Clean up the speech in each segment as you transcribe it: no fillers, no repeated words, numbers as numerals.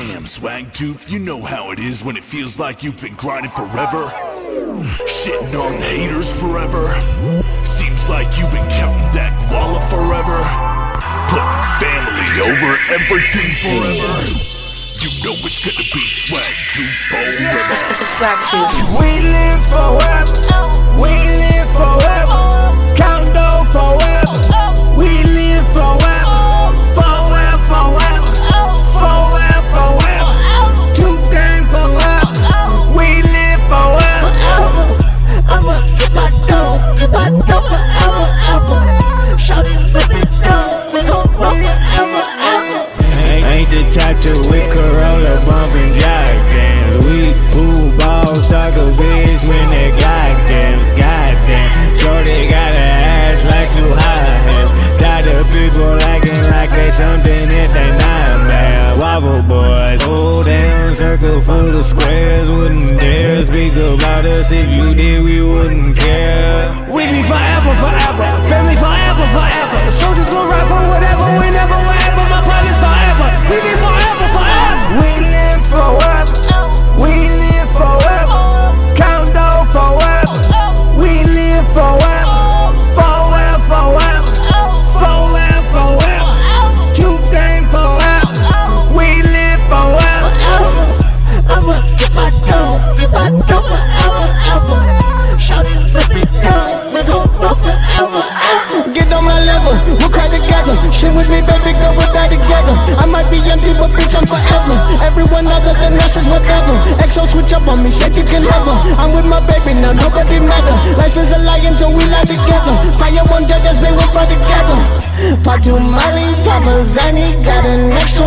Damn, Swag Tooth, you know how it is when it feels like you've been grinding forever. Shitting on the haters forever. Seems like you've been counting that guala forever. Putting family over everything forever. You know it's gonna be Swag Tooth forever. It's a Swag Tooth. We live forever. We live forever. Countdown forever. We live forever. Forever, forever. Forever, forever. Tooth Gang forever. We live forever. I'ma get my dough forever, ever. Shout it, let me know. We gon' roll forever, ever. Ain't the type to with Corolla bumping jock jams. We pool ball soccer bitch when they goddamn. Shorty got a ass like two high heels. Got the people acting like they something if they not, man. Waffle boys, hold down circle full of squares. Wouldn't dare speak about us. If you did, we wouldn't care. We be forever, forever. Family forever, forever. Soldiers gon' ride for whatever, whenever, wherever. My partners forever. We be forever, forever. We live forever. We live forever. Countdown forever. We live forever. Forever, forever. Forever, forever. Tooth Gang forever. We live forever. I'ma get my dough forever, ever. Shout it, let me know. We gon' roll forever, ever. Get on my level, we'll cry together. Shit with me, baby girl, we'll die together. I might be empty, but bitch, I'm forever. Everyone other than us is whatever. XO switch up on me, said you can never. I'm with my baby, now nobody matter. Life is a lie until we lie together. Fire one dead, that's been we'll fight together. Pop to Molly, Papa Zanny, got an extra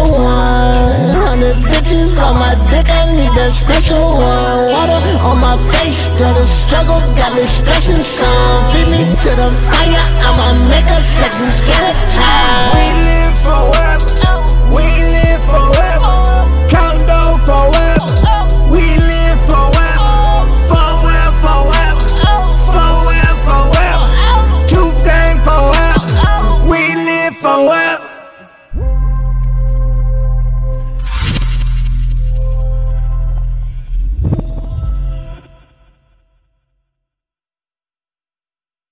100 bitches on my dick, I need a special one. Water on my face, girl, the struggle got me stressing some. Feed me to the fire, I'ma make a sexy skeleton. We live forever.